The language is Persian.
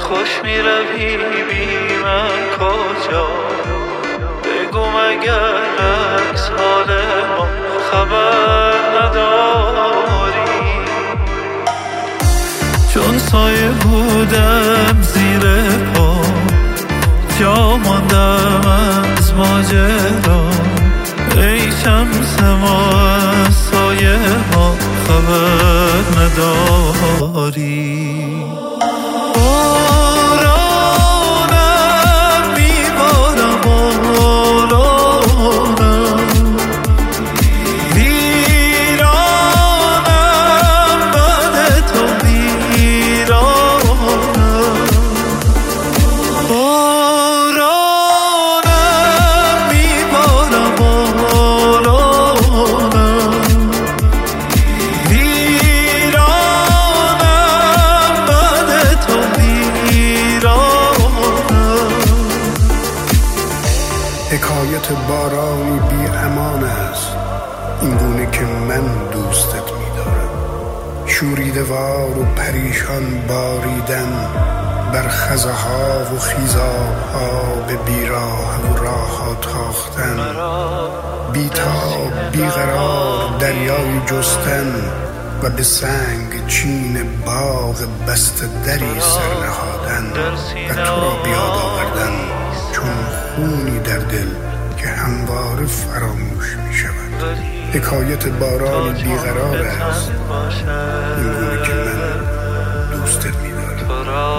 خوش می روی بی من کجا؟ بگو مگر عکس حال ما خبر نداری؟ چون سایه بودم زیر پا، جا ماندم از ماجرا. ای شمس ما از سایه ها خبر نداری؟ حکایت بارانی بی امان است این گونه که من دوستت می‌دارم. شوریده وار و پریشان باریدن بر خزه‌ها و خیزاب‌ها، به بیراه و راه‌ها تاختن، بی‌تاب بیقرار دریای جستن و به سنگ چین باغ بسته دری سر نهادن و تو را بیاد آوردن چون خونی در دل که همواره فراموش می شود. حکایت بارانی بیقرار است این گونه که من دوستت می دارم.